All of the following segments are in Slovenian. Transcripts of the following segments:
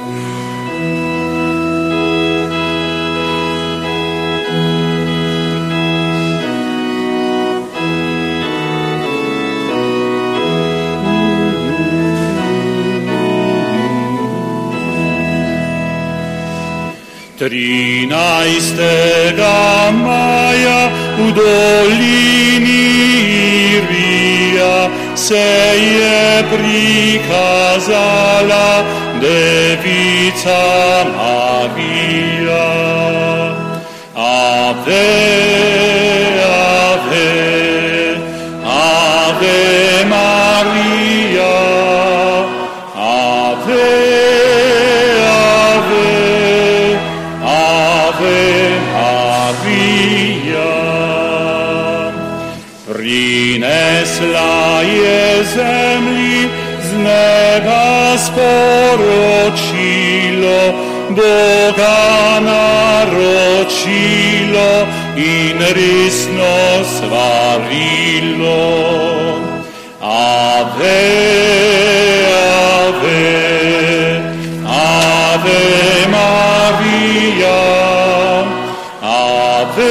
13. maja u dolini Irija se je prikazala Devica Marija. Ave, ave, ave Maria, ave, ave, ave Maria. Prinesla je zemlji z neba sporočilo, Boga naročilo in resno svarilo. Ave, ave, ave Maria, ave,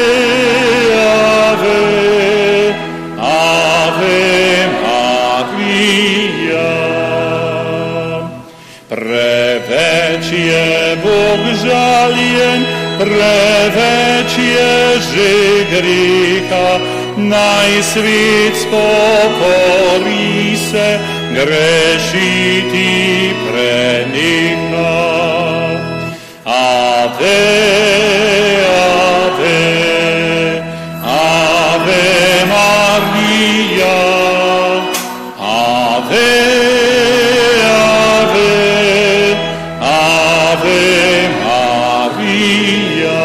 ave, ave Maria. Preveč je Bog žaljen, preveč je že greha, naj svet spokori se, grešiti preneha. Ave, ave, ave Maria, ave, ave, ave Maria.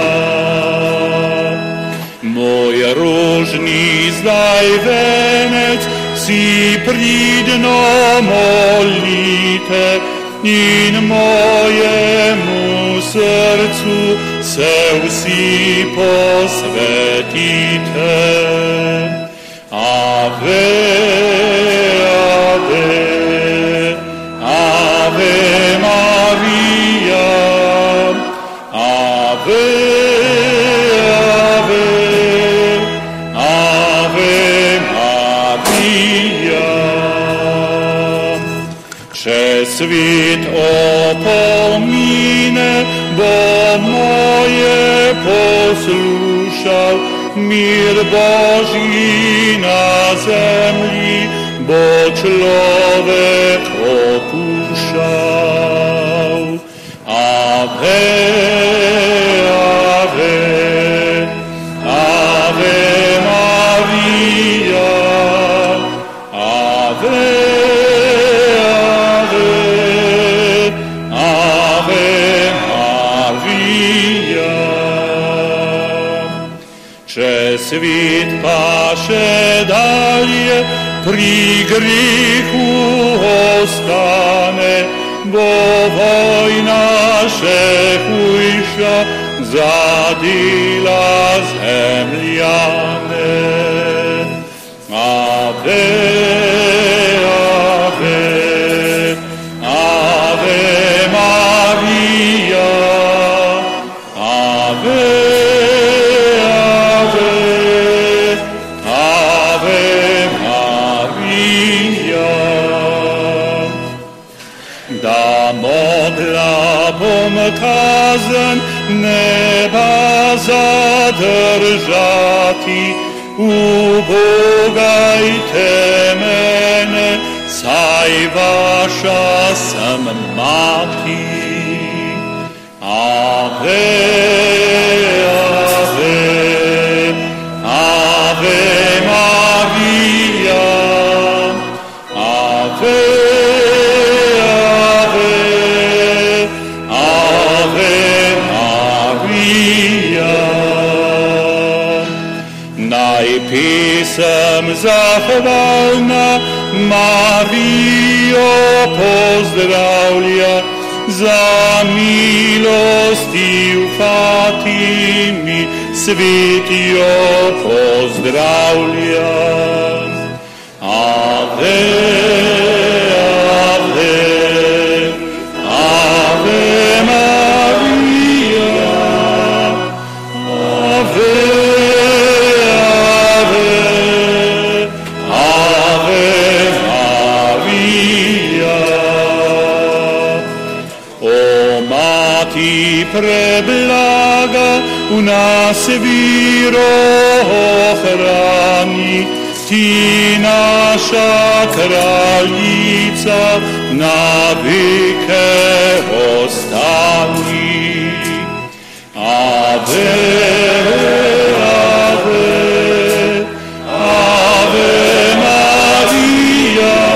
Moj ružni zdaj venec si pridno molite in mojemu srcu se vsi posvetite. Ave, ave, ave Maria, ave, ave, ave Maria. Če svet opomine, bo moje poslušal, mir Božji na zemlji bo človek okušal. Ave, ave, ave Maria, ave, ave, ave Maria. Če svet pa še dalje pri grehu ostane, bo vojna še hujša zadela zemljane. Ave, ave, ave Maria, ave, ave, ave Maria. Da mogla bom kazen neba zadržati, ubogajte mene, saj vaša sem mati. Ave, ave, ave Maria, ave, pesem zahvalna Marijo pozdravlja, za milosti v Fatimi svet jo pozdravlja. Ave, ave, ave ti preblaga, v nas viro ohrani, ti naša kraljica, na veke ostani. Ave, ave, ave Maria,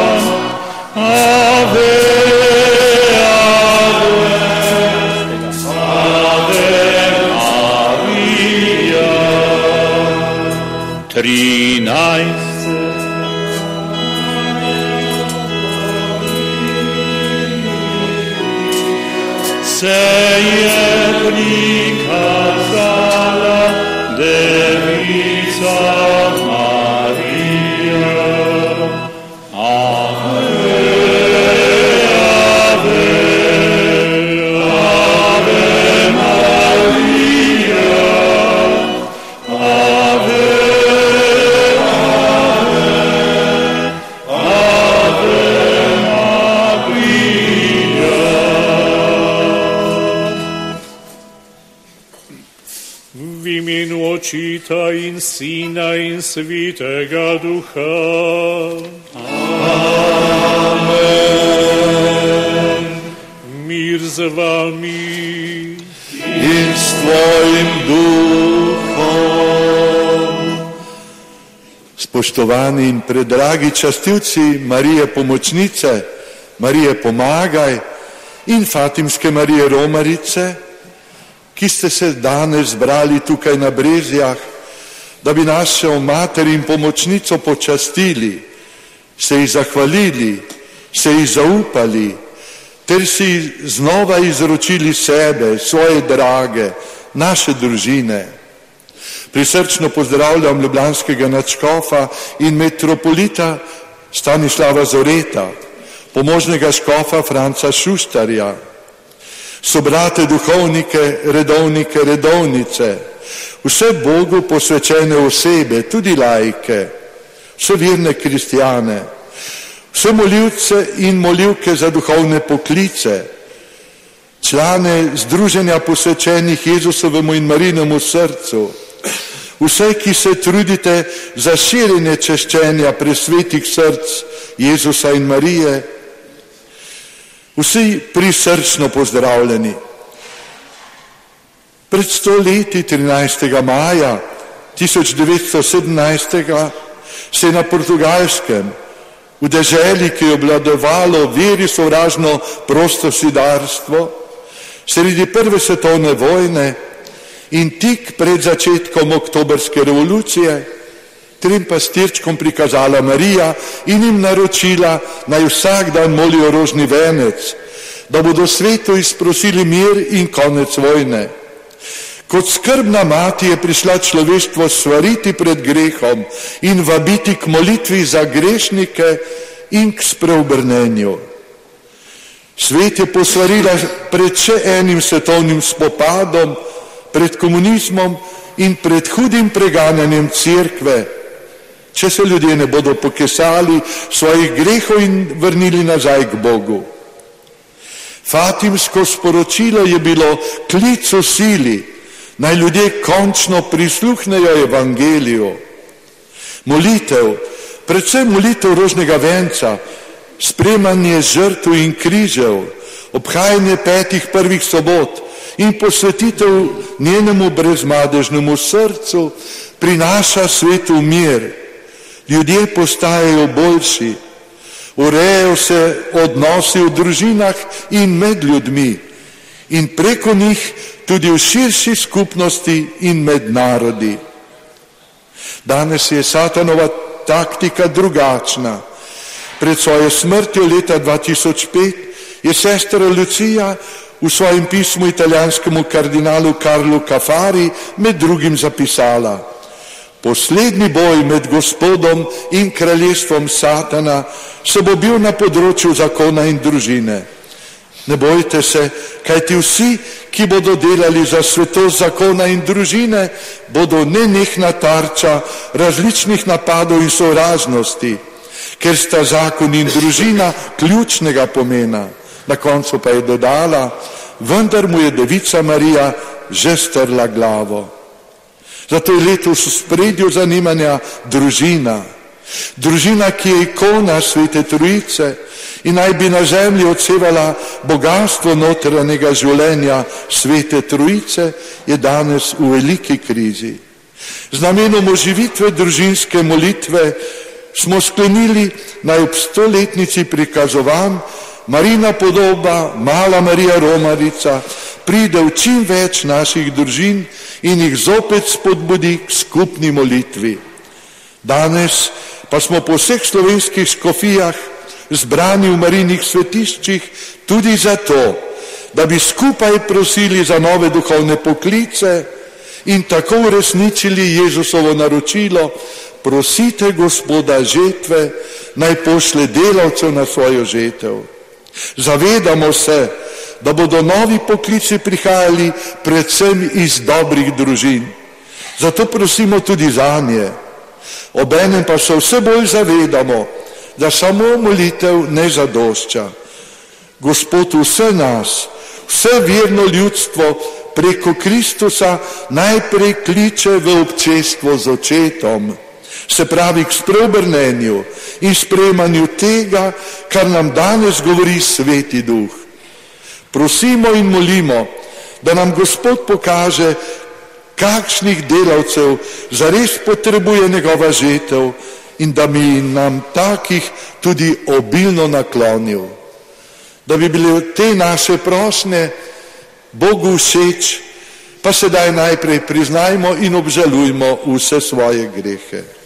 ave, ave, ave Maria. 13. Se je prikazala Devica Marija. Ave, ave, ave Marija, ave, ave, ave Marija. V imenu Očita in Sina in Svetega Duha. Amen. Mir z vami in s tvojim duhom. Spoštovani in predragi častilci Marije Pomočnice, Marije Pomagaj in Fatimske Marije Romarice, ki ste se danes zbrali tukaj na Brezjah, da bi našo mater in pomočnico počastili, se ji zahvalili, se ji zaupali, ter si znova izročili sebe, svoje drage, naše družine. Prisrčno pozdravljam ljubljanskega nadškofa in metropolita Stanislava Zoreta, pomožnega škofa Franca Šuštarja, sobrate duhovnike, redovnike, redovnice, vse Bogu posvečene osebe, tudi laike, vse verne kristjane, vse molivce in molivke za duhovne poklice, člane Združenja posvečenih Jezusovemu in Marinemu srcu, vse, ki se trudite za širjenje češčenja presvetih src Jezusa in Marije, vsi prisrčno pozdravljeni. Pred 100 leti, 13. maja 1917. se je na Portugalskem, v deželi, ki je obvladovalo veri sovražno prostosidarstvo, sredi prve svetovne vojne in tik pred začetkom oktobrske revolucije, trem pastirčkom prikazala Marija in jim naročila, naj vsak dan molijo rožni venec, da bodo svetu izprosili mir in konec vojne. Kot skrbna mati je prišla človeštvo svariti pred grehom in vabiti k molitvi za grešnike in k spreobrnenju. Svet je posvarila pred še enim svetovnim spopadom, pred komunizmom in pred hudim preganjanjem cerkve, če se ljudje ne bodo pokesali svojih grehov in vrnili nazaj k Bogu. Fatimsko sporočilo je bilo klic v sili, naj ljudje končno prisluhnejo evangeliju. Molitev, predvsem molitev rožnega venca, spremanje žrtev in križev, obhajanje 5 prvih sobot in posvetitev njenemu brezmadežnemu srcu prinaša svetu mir. Ljudje postajajo boljši, urejajo se odnosi v družinah in med ljudmi in preko njih tudi v širši skupnosti in med narodi. Danes je Satanova taktika drugačna. Pred svojo smrtjo leta 2005 je sestra Lucija v svojem pismu italijanskemu kardinalu Karlu Cafari med drugim zapisala: poslednji boj med Gospodom in kraljestvom Satana se bo bil na področju zakona in družine. Ne bojte se, kajti vsi, ki bodo delali za svetost zakona in družine, bodo nenehna tarča različnih napadov in sovražnosti, ker sta zakon in družina ključnega pomena. Na koncu pa je dodala: vendar mu je Devica Marija že strla glavo. Zato je letos v spredju zanimanja družina. Družina, ki je ikona Svete Trojice in naj bi na zemlji odsevala bogatstvo notranjega življenja Svete Trojice, je danes v veliki krizi. Z namenom oživitve družinske molitve smo sklenili naj ob 100-letnici prikazovanj Marijina podoba, mala Marija Romarica, pride v čim več naših družin in jih zopet spodbudi k skupni molitvi. Danes pa smo po vseh slovenskih škofijah zbrani v Marijinih svetiščih tudi zato, da bi skupaj prosili za nove duhovne poklice in tako uresničili Jezusovo naročilo: prosite Gospoda žetve, naj pošlje delavcev na svojo žetev. Zavedamo se, da bodo novi poklici prihajali predvsem iz dobrih družin. Zato prosimo tudi zanje. Obenem pa se vse bolj zavedamo, da samo molitev ne zadošča. Gospod vse nas, vse verno ljudstvo preko Kristusa najprej kliče v občestvo z očetom, se pravi k spreobrnenju in sprejemanju tega, kar nam danes govori Sveti Duh. Prosimo in molimo, da nam Gospod pokaže, kakšnih delavcev zares potrebuje njegova žetev in da bi nam takih tudi obilno naklonil. Da bi bile te naše prošnje Bogu všeč, pa sedaj najprej priznajmo in obžalujmo vse svoje grehe.